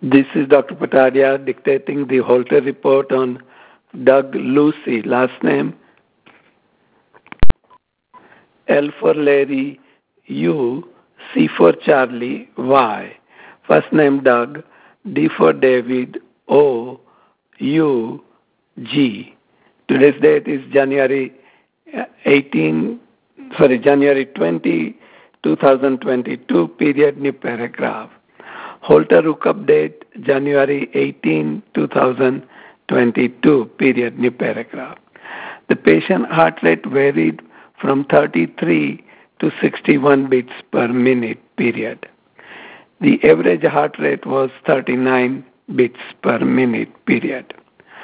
This is Dr. Patadia dictating the Holter report on Doug Lucy. Last name L for Larry, U, C for Charlie, Y. First name Doug, D for David, O, U, G. Today's date is January 20, 2022, period, new paragraph. Holter hookup date, January 18, 2022, period, new paragraph. The patient heart rate varied from 33 to 61 beats per minute, period. The average heart rate was 39 beats per minute, period.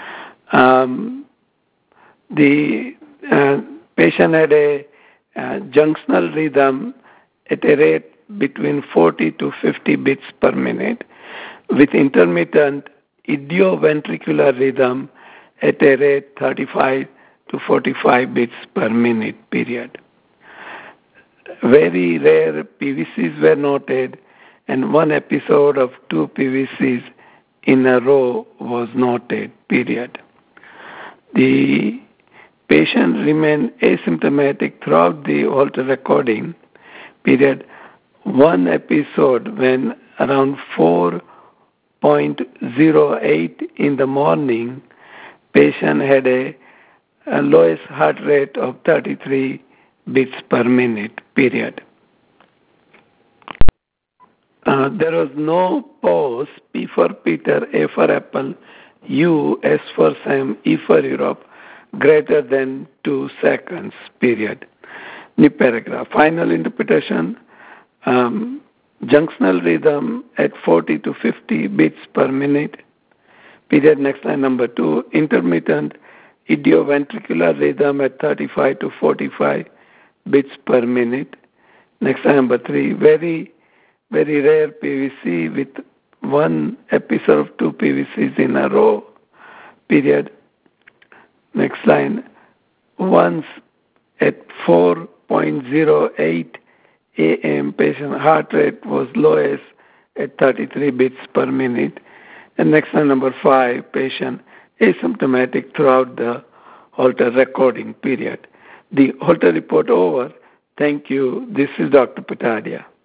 The patient had a junctional rhythm at a rate between 40 to 50 beats per minute with intermittent idioventricular rhythm at a rate 35 to 45 beats per minute, period. Very rare PVCs were noted, and one episode of 2 PVCs in a row was noted, period. The patient remained asymptomatic throughout the Holter recording, period. One episode when around 4.08 in the morning, patient had a lowest heart rate of 33 beats per minute, period. There was no pause, P for Peter, A for Apple, U, S for Sam, E for Europe, greater than 2 seconds, period. New paragraph. Final interpretation, junctional rhythm at 40 to 50 beats per minute, period. Next line, number 2, intermittent idioventricular rhythm at 35 to 45 beats per minute. Next line, number 3, very rare PVC with one episode of 2 PVCs in a row, period. Next line, once at 4.08 a.m., patient heart rate was lowest at 33 beats per minute. And next line, number 5, patient asymptomatic throughout the Holter recording, period. The Holter report over. Thank you. This is Dr. Patadia.